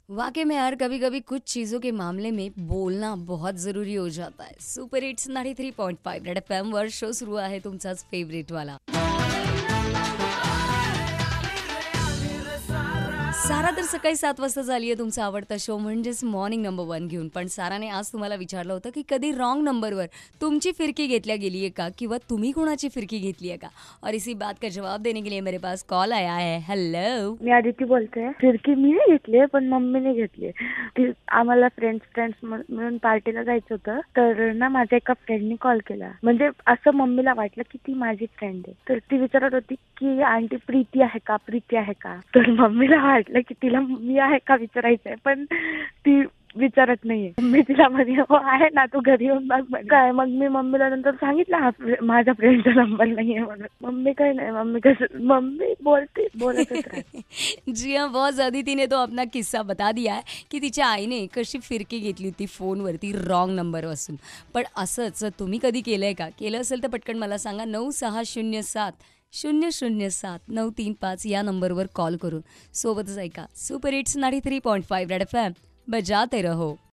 वाकई में यार कभी कभी कुछ चीज़ों के मामले में बोलना बहुत ज़रूरी हो जाता है. सुपर हिट्स 93.5 रेड एफ वर शो सुरू आहे तुमचाच फेवरेट वाला. सारा तर सकाळी 7 वाजता झाली आहे तुमचा आवडता शो म्हणजेच मॉर्निंग नंबर 1 घेऊन. पण साराने आज तुम्हाला विचारलं होतं की कधी रॉंग नंबरवर तुमची फिरकी घेतल्या गेली आहे का? किंवा तुम्ही कोणाची फिरकी घेतली आहे का? और इसी बात का जवाब देने के लिए मेरे पास कॉल आया है. हेलो. मी आदिती बोलते. फिरकी मी नाही घेतली पण मम्मीने घेतली. ती आम्हाला फ्रेंड्स मिळून पार्टीला जायचं होतं. तर ना माझ्या एका फ्रेंडनी कॉल केला. म्हणजे असं मम्मीला वाटलं की ती माझी फ्रेंड आहे. तर ती विचारत होती की आंटी प्रीती आहे का? प्रीती आहे का? तर मम्मीला वाटलं की तिला मी आहे का विचारायचंय, पण ती विचारत नाहीये. मी तिला म्हणे हो आहे ना, तू घरी येऊन बघ. काय मग मी मम्मीला नंतर सांगितलं हा माझ्या फ्रेंडचा नंबर नाहीये म्हणून. मम्मी काय नाही, मम्मी बोलतच राहते. जी हाँ, बहुत अदिति ने तो अपना किस्सा बता दिया है की तिच्या आईने कशी फिरकी घेतली होती फोनवरती रॉंग नंबरपासून. पण असंच तुम्ही कधी केलंय का? केलं असेल तर पटकन मला सांगा. 9607 007 935 या नंबरवर कॉल करून. सोबतच ऐका सुपर हिट्स 93.5 रेड एफ बजाते रहो.